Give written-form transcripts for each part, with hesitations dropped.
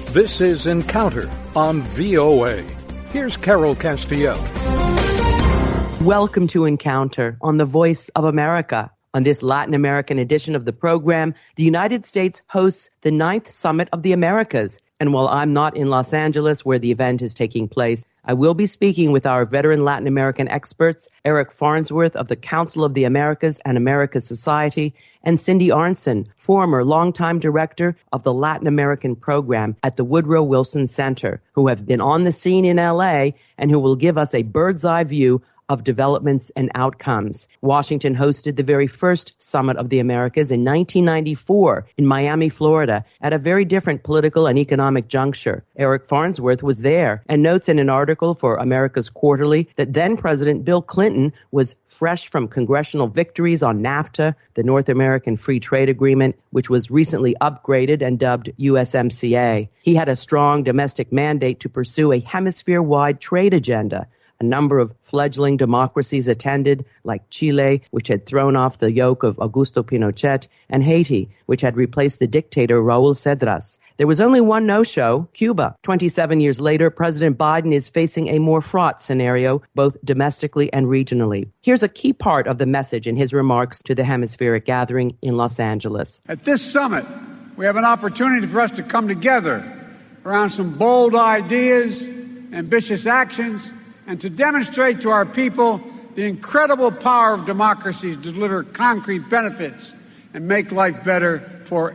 This is Encounter on VOA. Here's Carol Castiel. Welcome to Encounter on the Voice of America. On this Latin American edition of the program, the United States hosts the 9th Summit of the Americas. And while I'm not in Los Angeles, where the event is taking place, I will be speaking with our veteran Latin American experts, Eric Farnsworth of the Council of the Americas and Americas Society, and Cindy Arntzen, former longtime director of the Latin American program at the Woodrow Wilson Center, who have been on the scene in LA and who will give us a bird's eye view of developments and outcomes. Washington hosted the very first Summit of the Americas in 1994 in Miami, Florida, at a very different political and economic juncture. Eric Farnsworth was there and notes in an article for America's Quarterly that then-President Bill Clinton was fresh from congressional victories on NAFTA, the North American Free Trade Agreement, which was recently upgraded and dubbed USMCA. He had a strong domestic mandate to pursue a hemisphere-wide trade agenda. A number of fledgling democracies attended, like Chile, which had thrown off the yoke of Augusto Pinochet, and Haiti, which had replaced the dictator Raul Cedras. There was only one no-show, Cuba. 27 years later, President Biden is facing a more fraught scenario, both domestically and regionally. Here's a key part of the message in his remarks to the hemispheric gathering in Los Angeles. At this summit, we have an opportunity for us to come together around some bold ideas, ambitious actions, and to demonstrate to our people the incredible power of democracies to deliver concrete benefits and make life better for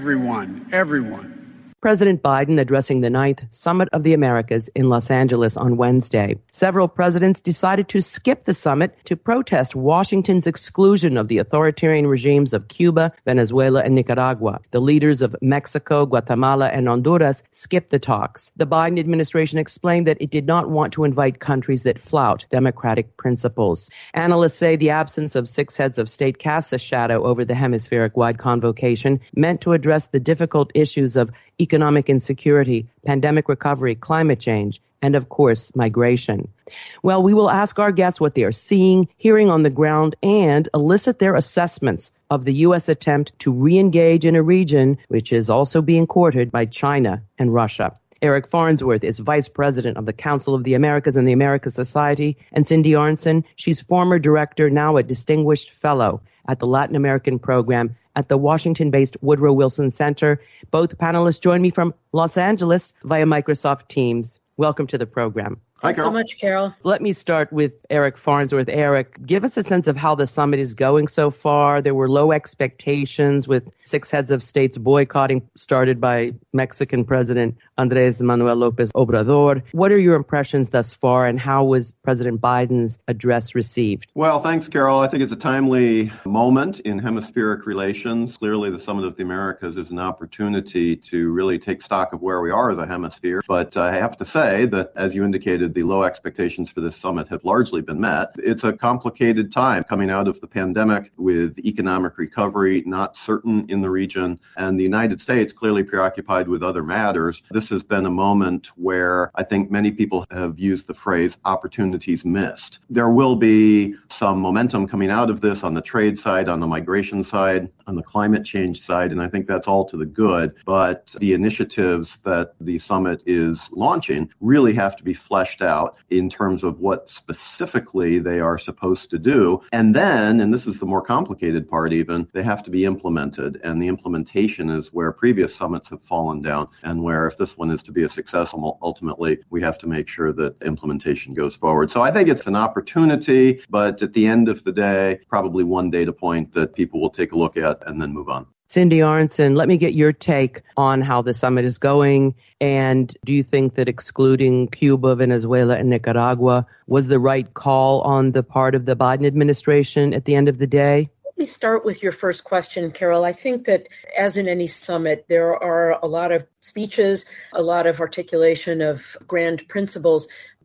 everyone. President Biden addressing the 9th Summit of the Americas in Los Angeles on Wednesday. Several presidents decided to skip the summit to protest Washington's exclusion of the authoritarian regimes of Cuba, Venezuela, and Nicaragua. The leaders of Mexico, Guatemala, and Honduras skipped the talks. The Biden administration explained that it did not want to invite countries that flout democratic principles. Analysts say the absence of 6 heads of state casts a shadow over the hemispheric-wide convocation meant to address the difficult issues of economic insecurity, pandemic recovery, climate change, and of course, migration. Well, we will ask our guests what they are seeing, hearing on the ground, and elicit their assessments of the U.S. attempt to re-engage in a region which is also being courted by China and Russia. Eric Farnsworth is Vice President of the Council of the Americas and the Americas Society, and Cindy Arntzen, she's former director, now a distinguished fellow at the Latin American program at the Washington-based Woodrow Wilson Center. Both panelists join me from Los Angeles via Microsoft Teams. Welcome to the program. Hi, Carol. Thanks so much, Carol. Let me start with Eric Farnsworth. Eric, give us a sense of how the summit is going so far. There were low expectations with 6 heads of states boycotting, started by Mexican President Andrés Manuel López Obrador. What are your impressions thus far, and how was President Biden's address received? Well, thanks, Carol. I think it's a timely moment in hemispheric relations. Clearly, the Summit of the Americas is an opportunity to really take stock of where we are as a hemisphere. But I have to say that, as you indicated, the low expectations for this summit have largely been met. It's a complicated time coming out of the pandemic with economic recovery not certain in the region, and the United States clearly preoccupied with other matters. This has been a moment where I think many people have used the phrase opportunities missed. There will be some momentum coming out of this on the trade side, on the migration side, on the climate change side, and I think that's all to the good. But the initiatives that the summit is launching really have to be fleshed out in terms of what specifically they are supposed to do. And then, and this is the more complicated part even, they have to be implemented. And the implementation is where previous summits have fallen down, and where if this one is to be a success, ultimately, we have to make sure that implementation goes forward. So I think it's an opportunity, but at the end of the day, probably one data point that people will take a look at and then move on. Cindy Arntzen, let me get your take on how the summit is going. And do you think that excluding Cuba, Venezuela, and Nicaragua was the right call on the part of the Biden administration at the end of the day? Let me start with your first question, Carol. I think that as in any summit, there are a lot of speeches, a lot of articulation of grand principles, but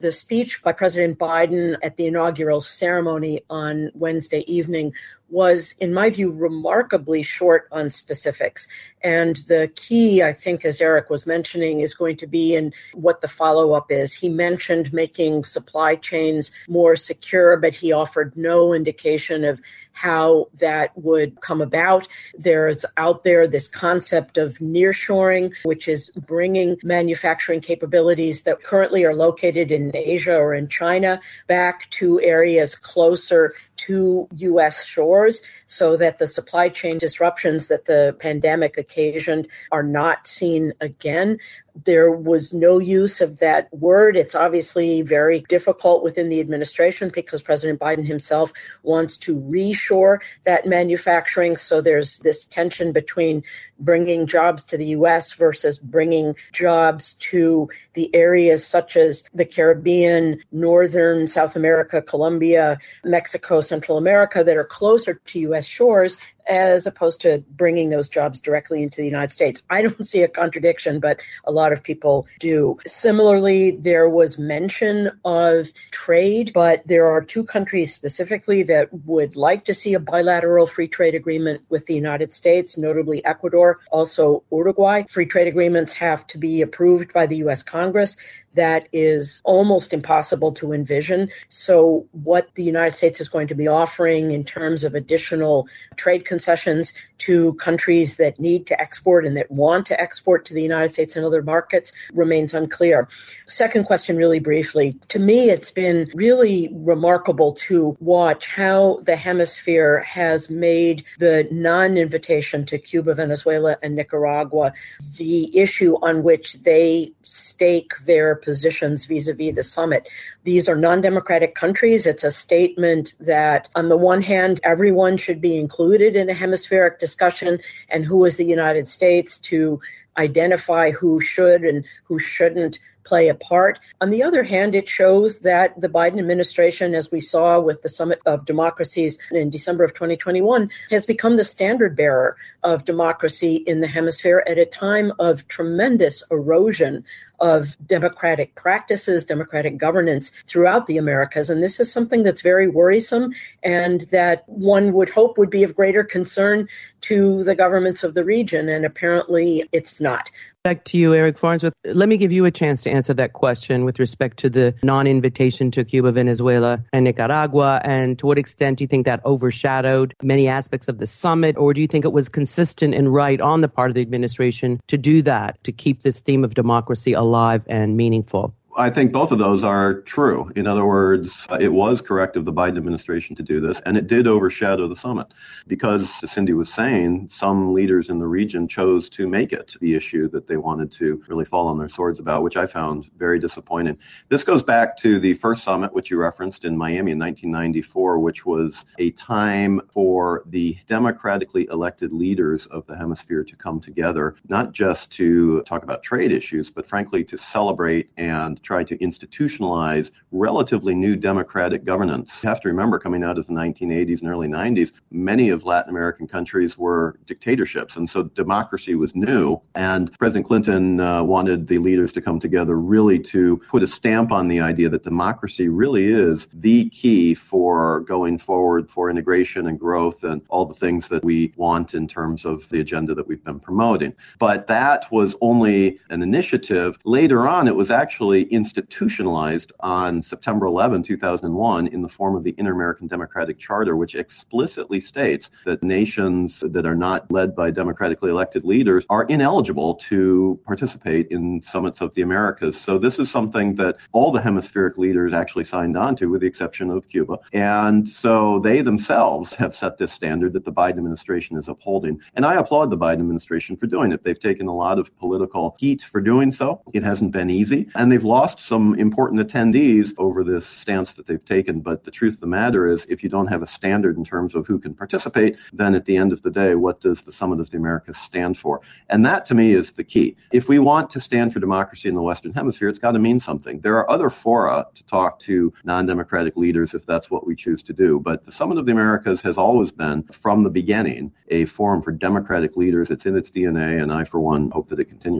The speech by President Biden at the inaugural ceremony on Wednesday evening was, in my view, remarkably short on specifics. And the key, I think, as Eric was mentioning, is going to be in what the follow-up is. He mentioned making supply chains more secure, but he offered no indication of how that would come about. There's out there this concept of nearshoring, which is bringing manufacturing capabilities that currently are located in Asia or in China back to areas closer to U.S. shores so that the supply chain disruptions that the pandemic occasioned are not seen again. There was no use of that word. It's obviously very difficult within the administration because President Biden himself wants to reshore that manufacturing. So there's this tension between bringing jobs to the U.S. versus bringing jobs to the areas such as the Caribbean, Northern South America, Colombia, Mexico, Central America that are closer to U.S. shores, as opposed to bringing those jobs directly into the United States. I don't see a contradiction, but a lot of people do. Similarly, there was mention of trade, but there are two countries specifically that would like to see a bilateral free trade agreement with the United States, notably Ecuador, also Uruguay. Free trade agreements have to be approved by the U.S. Congress. That is almost impossible to envision. So what the United States is going to be offering in terms of additional trade concessions to countries that need to export and that want to export to the United States and other markets remains unclear. Second question, really briefly. To me, it's been really remarkable to watch how the hemisphere has made the non-invitation to Cuba, Venezuela, and Nicaragua the issue on which they stake their positions vis-a-vis the summit. These are non-democratic countries. It's a statement that, on the one hand, everyone should be included in a hemispheric discussion, and who is the United States to identify who should and who shouldn't play a part. On the other hand, it shows that the Biden administration, as we saw with the Summit of Democracies in December of 2021, has become the standard bearer of democracy in the hemisphere at a time of tremendous erosion of democratic practices, democratic governance throughout the Americas. And this is something that's very worrisome and that one would hope would be of greater concern to the governments of the region. And apparently it's not. Back to you, Eric Farnsworth. Let me give you a chance to answer that question with respect to the non-invitation to Cuba, Venezuela, and Nicaragua. And to what extent do you think that overshadowed many aspects of the summit? Or do you think it was consistent and right on the part of the administration to do that, to keep this theme of democracy alive and meaningful? I think both of those are true. In other words, it was correct of the Biden administration to do this, and it did overshadow the summit because, as Cindy was saying, some leaders in the region chose to make it the issue that they wanted to really fall on their swords about, which I found very disappointing. This goes back to the first summit, which you referenced in Miami in 1994, which was a time for the democratically elected leaders of the hemisphere to come together, not just to talk about trade issues, but frankly to celebrate and try to institutionalize relatively new democratic governance. You have to remember, coming out of the 1980s and early 90s, many of Latin American countries were dictatorships, and so democracy was new. And President Clinton wanted the leaders to come together really to put a stamp on the idea that democracy really is the key for going forward for integration and growth and all the things that we want in terms of the agenda that we've been promoting. But that was only an initiative. Later on, it was actually institutionalized on September 11, 2001, in the form of the Inter-American Democratic Charter, which explicitly states that nations that are not led by democratically elected leaders are ineligible to participate in summits of the Americas. So this is something that all the hemispheric leaders actually signed on to, with the exception of Cuba. And so they themselves have set this standard that the Biden administration is upholding. And I applaud the Biden administration for doing it. They've taken a lot of political heat for doing so. It hasn't been easy. And they've lost some important attendees over this stance that they've taken. But the truth of the matter is, if you don't have a standard in terms of who can participate, then at the end of the day, what does the Summit of the Americas stand for? And that, to me, is the key. If we want to stand for democracy in the Western Hemisphere, it's got to mean something. There are other fora to talk to non-democratic leaders if that's what we choose to do. But the Summit of the Americas has always been, from the beginning, a forum for democratic leaders. It's in its DNA, and I, for one, hope that it continues.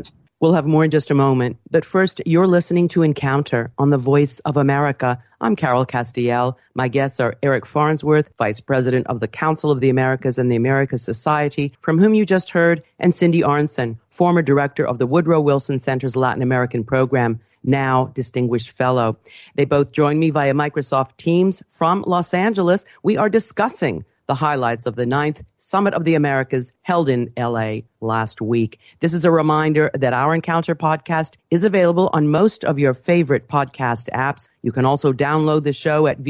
We'll have more in just a moment. But first, you're listening to Encounter on the Voice of America. I'm Carol Castiel. My guests are Eric Farnsworth, Vice President of the Council of the Americas and the Americas Society, from whom you just heard, and Cindy Arntzen, former Director of the Woodrow Wilson Center's Latin American Program, now Distinguished Fellow. They both join me via Microsoft Teams from Los Angeles. We are discussing the highlights of the 9th Summit of the Americas held in LA last week. This is a reminder that our Encounter podcast is available on most of your favorite podcast apps. You can also download the show at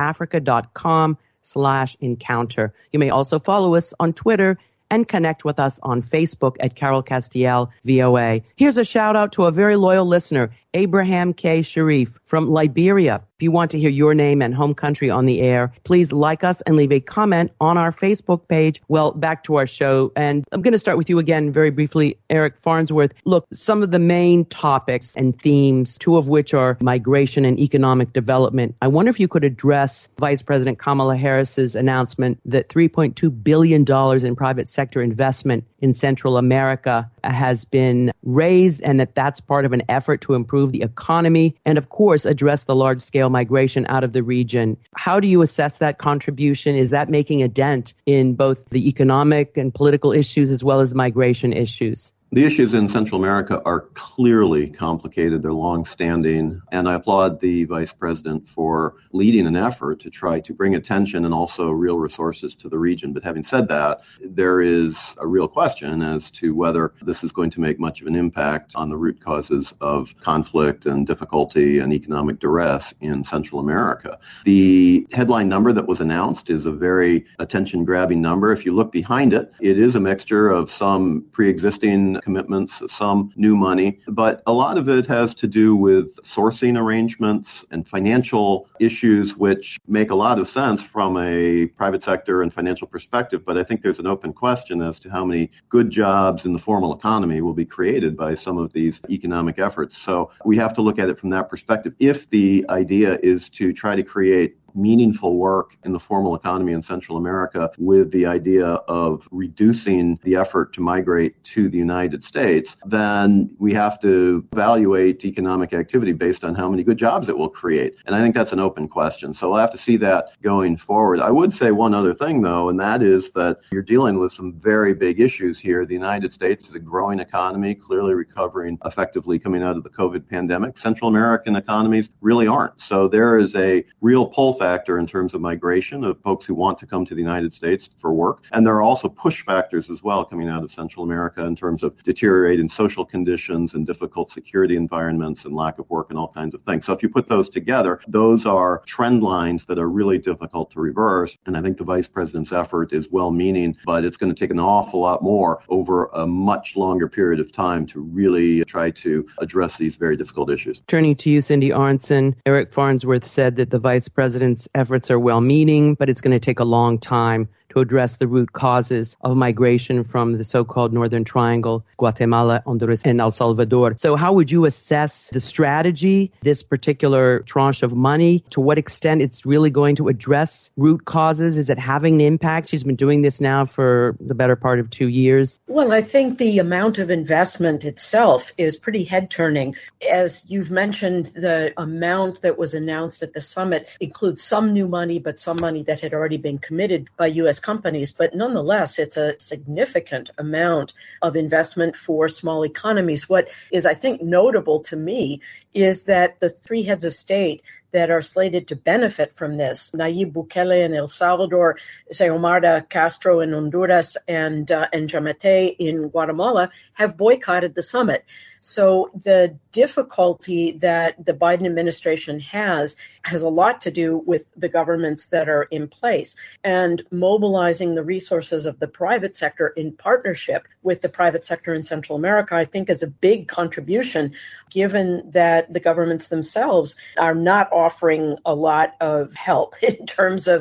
voaafrica.com/encounter. You may also follow us on Twitter and connect with us on Facebook at Carol Castiel VOA. Here's a shout out to a very loyal listener, Abraham K. Sharif from Liberia. If you want to hear your name and home country on the air, please like us and leave a comment on our Facebook page. Well, back to our show. And I'm going to start with you again very briefly, Eric Farnsworth. Look, some of the main topics and themes, two of which are migration and economic development. I wonder if you could address Vice President Kamala Harris's announcement that $3.2 billion in private sector investment in Central America has been raised, and that's part of an effort to improve the economy and, of course, address the large-scale migration out of the region. How do you assess that contribution? Is that making a dent in both the economic and political issues as well as migration issues? The issues in Central America are clearly complicated. They're long-standing, and I applaud the Vice President for leading an effort to try to bring attention and also real resources to the region. But having said that, there is a real question as to whether this is going to make much of an impact on the root causes of conflict and difficulty and economic duress in Central America. The headline number that was announced is a very attention-grabbing number. If you look behind it, it is a mixture of some pre-existing commitments, some new money, but a lot of it has to do with sourcing arrangements and financial issues, which make a lot of sense from a private sector and financial perspective. But I think there's an open question as to how many good jobs in the formal economy will be created by some of these economic efforts. So we have to look at it from that perspective. If the idea is to try to create meaningful work in the formal economy in Central America with the idea of reducing the effort to migrate to the United States, then we have to evaluate economic activity based on how many good jobs it will create. And I think that's an open question. So we'll have to see that going forward. I would say one other thing, though, and that is that you're dealing with some very big issues here. The United States is a growing economy, clearly recovering effectively coming out of the COVID pandemic. Central American economies really aren't. So there is a real pull factor in terms of migration of folks who want to come to the United States for work. And there are also push factors as well coming out of Central America in terms of deteriorating social conditions and difficult security environments and lack of work and all kinds of things. So if you put those together, those are trend lines that are really difficult to reverse. And I think the Vice President's effort is well-meaning, but it's going to take an awful lot more over a much longer period of time to really try to address these very difficult issues. Turning to you, Cindy Arntzen, Eric Farnsworth said that the Vice President's efforts are well-meaning, but it's going to take a long time to address the root causes of migration from the so-called Northern Triangle, Guatemala, Honduras, and El Salvador. So how would you assess the strategy, this particular tranche of money? To what extent it's really going to address root causes? Is it having an impact? She's been doing this now for the better part of 2 years. Well, I think the amount of investment itself is pretty head-turning. As you've mentioned, the amount that was announced at the summit includes some new money, but some money that had already been committed by U.S. companies. But nonetheless, it's a significant amount of investment for small economies. What is, I think, notable to me is that the three heads of state that are slated to benefit from this, Nayib Bukele in El Salvador, Xiomara Castro in Honduras, and Giammattei in Guatemala, have boycotted the summit. So the difficulty that the Biden administration has a lot to do with the governments that are in place, and mobilizing the resources of the private sector in partnership with the private sector in Central America, I think is a big contribution, given that the governments themselves are not offering a lot of help in terms of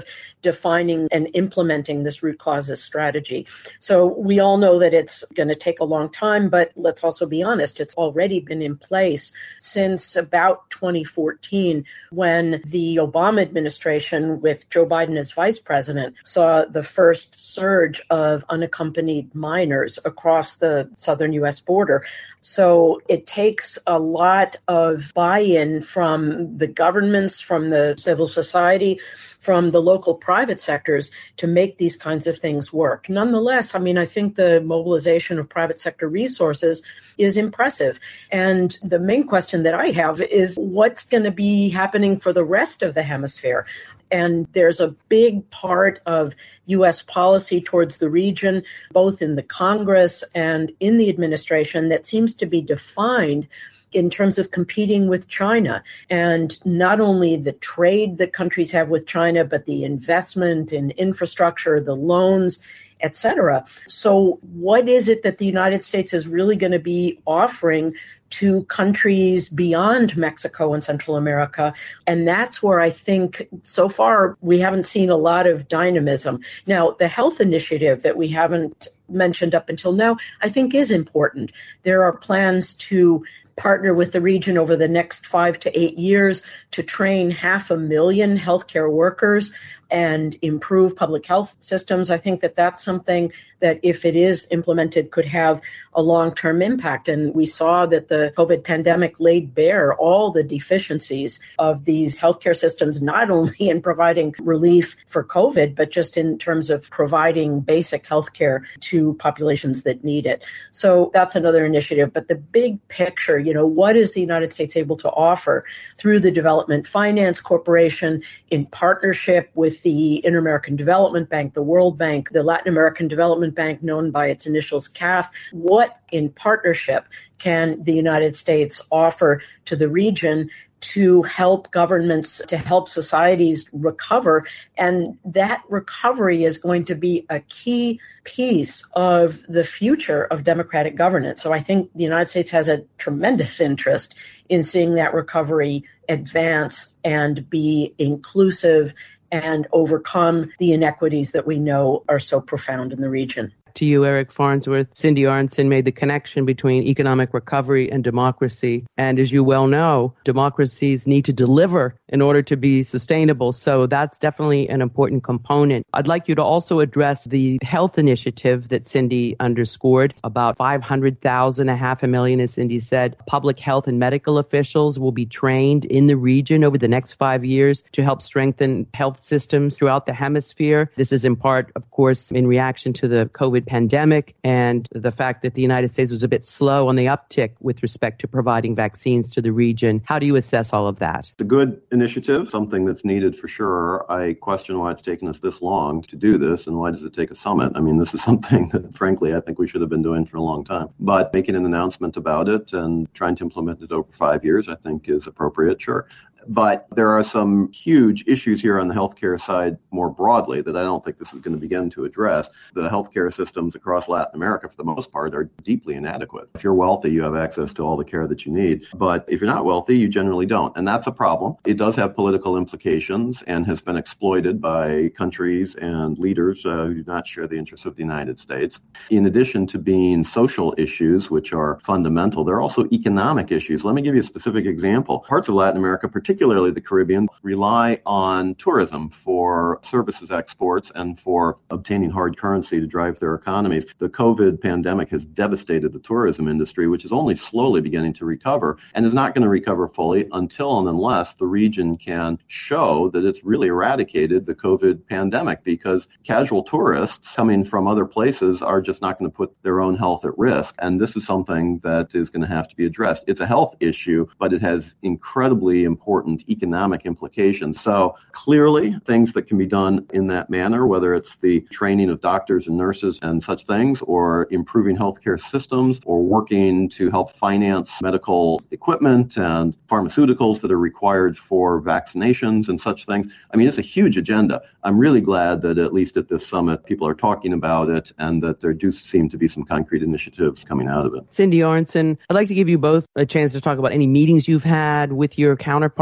defining and implementing this root causes strategy. So we all know that it's going to take a long time, but let's also be honest, it's already been in place since about 2014, when the Obama administration, with Joe Biden as vice president, saw the first surge of unaccompanied minors across the southern U.S. border. So it takes a lot of buy-in from the governments, from the civil society, from the local private sectors to make these kinds of things work. Nonetheless, I think the mobilization of private sector resources is impressive. And the main question that I have is what's going to be happening for the rest of the hemisphere? And there's a big part of U.S. policy towards the region, both in the Congress and in the administration, that seems to be defined in terms of competing with China, and not only the trade that countries have with China, but the investment in infrastructure, the loans, et cetera. So what is it that the United States is really going to be offering to countries beyond Mexico and Central America? And that's where I think so far we haven't seen a lot of dynamism. Now, the health initiative that we haven't mentioned up until now, I think is important. There are plans to partner with the region over the next 5 to 8 years to train 500,000 healthcare workers and improve public health systems. I think that that's something that, if it is implemented, could have a long-term impact. And we saw that the COVID pandemic laid bare all the deficiencies of these healthcare systems, not only in providing relief for COVID, but just in terms of providing basic healthcare to populations that need it. So that's another initiative. But the big picture, what is the United States able to offer through the Development Finance Corporation in partnership with the Inter-American Development Bank, the World Bank, the Latin American Development Bank, known by its initials CAF? What in partnership can the United States offer to the region to help governments, to help societies recover? And that recovery is going to be a key piece of the future of democratic governance. So I think the United States has a tremendous interest in seeing that recovery advance and be inclusive and overcome the inequities that we know are so profound in the region. To you, Eric Farnsworth, Cindy Arntzen made the connection between economic recovery and democracy. And as you well know, democracies need to deliver in order to be sustainable. So that's definitely an important component. I'd like you to also address the health initiative that Cindy underscored. About 500,000, 500,000, as Cindy said, public health and medical officials will be trained in the region over the next 5 years to help strengthen health systems throughout the hemisphere. This is in part, of course, in reaction to the COVID pandemic and the fact that the United States was a bit slow on the uptick with respect to providing vaccines to the region. How do you assess all of that? It's a good initiative, something that's needed for sure. I question why it's taken us this long to do this, and why does it take a summit? This is something that, frankly, I think we should have been doing for a long time. But making an announcement about it and trying to implement it over 5 years, I think, is appropriate, sure. But there are some huge issues here on the healthcare side more broadly that I don't think this is going to begin to address. The healthcare systems across Latin America, for the most part, are deeply inadequate. If you're wealthy, you have access to all the care that you need. But if you're not wealthy, you generally don't. And that's a problem. It does have political implications and has been exploited by countries and leaders who do not share the interests of the United States. In addition to being social issues, which are fundamental, there are also economic issues. Let me give you a specific example. Parts of Latin America, particularly the Caribbean, rely on tourism for services exports and for obtaining hard currency to drive their economies. The COVID pandemic has devastated the tourism industry, which is only slowly beginning to recover and is not going to recover fully until and unless the region can show that it's really eradicated the COVID pandemic, because casual tourists coming from other places are just not going to put their own health at risk. And this is something that is going to have to be addressed. It's a health issue, but it has incredibly important economic implications. So clearly, things that can be done in that manner, whether it's the training of doctors and nurses and such things, or improving healthcare systems, or working to help finance medical equipment and pharmaceuticals that are required for vaccinations and such things. It's a huge agenda. I'm really glad that at least at this summit, people are talking about it and that there do seem to be some concrete initiatives coming out of it. Cindy Arntzen, I'd like to give you both a chance to talk about any meetings you've had with your counterparts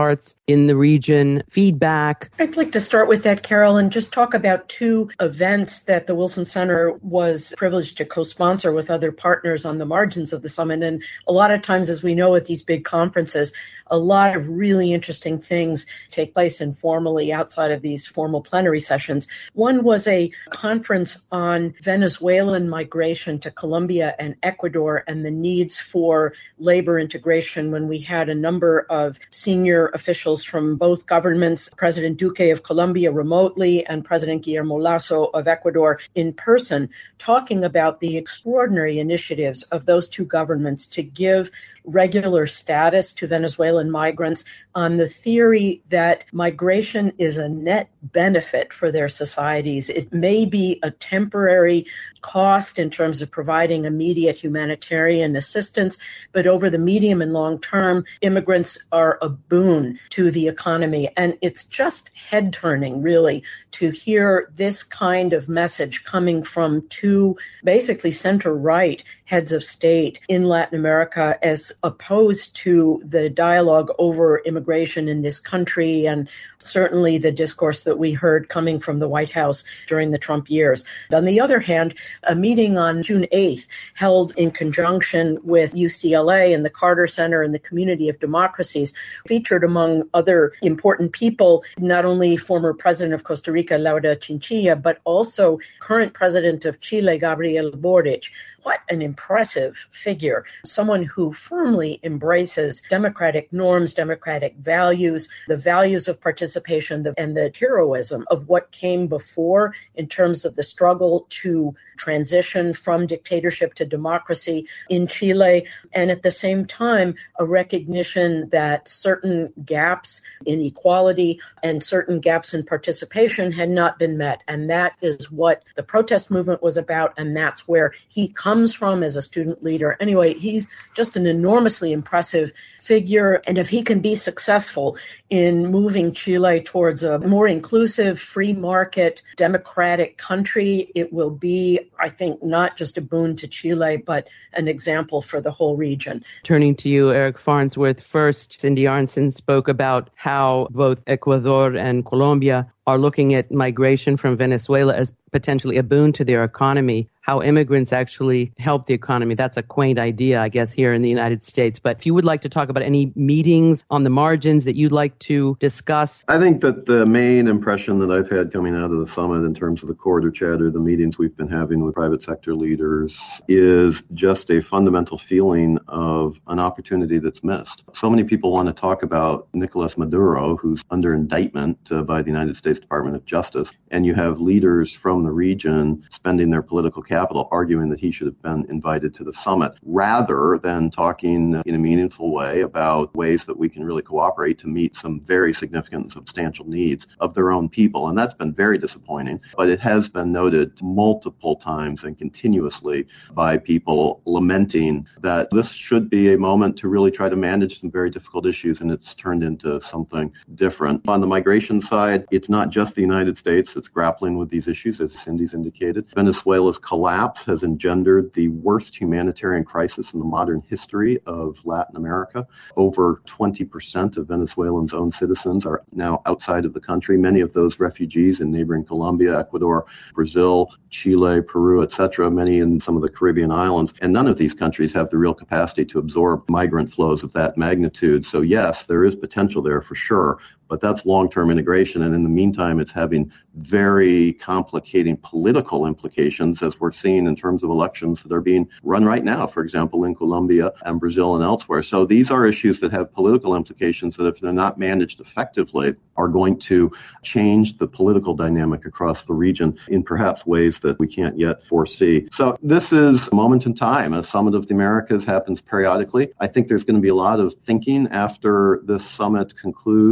counterparts in the region, feedback? I'd like to start with that, Carol, and just talk about two events that the Wilson Center was privileged to co-sponsor with other partners on the margins of the summit. And a lot of times, as we know at these big conferences, a lot of really interesting things take place informally outside of these formal plenary sessions. One was a conference on Venezuelan migration to Colombia and Ecuador and the needs for labor integration, when we had a number of senior officials from both governments, President Duque of Colombia remotely and President Guillermo Lasso of Ecuador in person, talking about the extraordinary initiatives of those two governments to give regular status to Venezuelan migrants on the theory that migration is a net benefit for their societies. It may be a temporary cost in terms of providing immediate humanitarian assistance, but over the medium and long term, immigrants are a boon to the economy. And it's just head-turning, really, to hear this kind of message coming from two basically center-right heads of state in Latin America, as opposed to the dialogue over immigration in this country and certainly the discourse that we heard coming from the White House during the Trump years. On the other hand, a meeting on June 8th held in conjunction with UCLA and the Carter Center and the Community of Democracies featured, among other important people, not only former President of Costa Rica, Laura Chinchilla, but also current President of Chile, Gabriel Boric. What an impressive figure, someone who firmly embraces democratic norms, democratic values, the values of participation, and the heroism of what came before in terms of the struggle to transition from dictatorship to democracy in Chile, and at the same time, a recognition that certain gaps in equality and certain gaps in participation had not been met. And that is what the protest movement was about, and that's where he comes from as a student leader. Anyway, he's just an enormously impressive figure, and if he can be successful in moving Chile towards a more inclusive, free market, democratic country, it will be, I think, not just a boon to Chile, but an example for the whole region. Turning to you, Eric Farnsworth, first, Cindy Arntzen spoke about how both Ecuador and Colombia are looking at migration from Venezuela as potentially a boon to their economy, how immigrants actually help the economy. That's a quaint idea, I guess, here in the United States. But if you would like to talk about any meetings on the margins that you'd like to discuss. I think that the main impression that I've had coming out of the summit in terms of the corridor chatter, the meetings we've been having with private sector leaders, is just a fundamental feeling of an opportunity that's missed. So many people want to talk about Nicolas Maduro, who's under indictment by the United States Department of Justice, and you have leaders from the region spending their political capital arguing that he should have been invited to the summit, rather than talking in a meaningful way about ways that we can really cooperate to meet some very significant and substantial needs of their own people. And that's been very disappointing, but it has been noted multiple times and continuously by people lamenting that this should be a moment to really try to manage some very difficult issues, and it's turned into something different. On the migration side, it's not just the United States that's grappling with these issues, as Cindy's indicated. Venezuela's collapse has engendered the worst humanitarian crisis in the modern history of Latin America. Over 20% of Venezuelans' own citizens are now outside of the country. Many of those refugees in neighboring Colombia, Ecuador, Brazil, Chile, Peru, etc., many in some of the Caribbean islands. And none of these countries have the real capacity to absorb migrant flows of that magnitude. So yes, there is potential there for sure, but that's long-term integration. And in the meantime, it's having very complicating political implications, as we're seeing in terms of elections that are being run right now, for example, in Colombia and Brazil and elsewhere. So these are issues that have political implications that, if they're not managed effectively, are going to change the political dynamic across the region in perhaps ways that we can't yet foresee. So this is a moment in time. A Summit of the Americas happens periodically. I think there's going to be a lot of thinking after this summit concludes. Is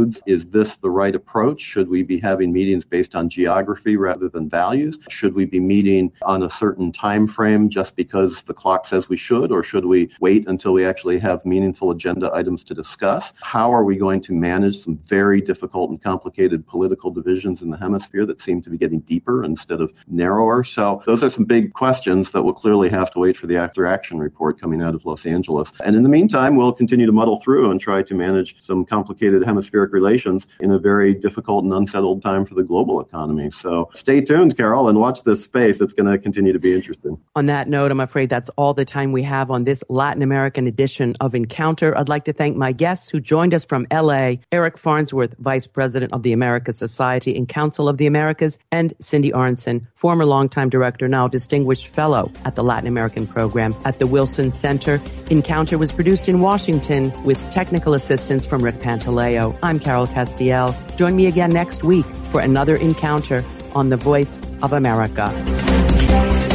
this the right approach? Should we be having meetings based on geography rather than values? Should we be meeting on a certain time frame just because the clock says we should, or should we wait until we actually have meaningful agenda items to discuss? How are we going to manage some very difficult and complicated political divisions in the hemisphere that seem to be getting deeper instead of narrower? So those are some big questions that will clearly have to wait for the After Action report coming out of Los Angeles. And in the meantime, we'll continue to muddle through and try to manage some complicated hemispheric relations in a very difficult and unsettled time for the global economy. So stay tuned, Carol, and watch this space. It's going to continue to be interesting. On that note, I'm afraid that's all the time we have on this Latin American edition of Encounter. I'd like to thank my guests who joined us from L.A., Eric Farnsworth, Vice President of the Americas Society and Council of the Americas, and Cindy Arntzen, former longtime director, now distinguished fellow at the Latin American program at the Wilson Center. Encounter was produced in Washington with technical assistance from Rick Pantaleo. I'm Carol Castiel. Join me again next week for another Encounter on the Voice of America.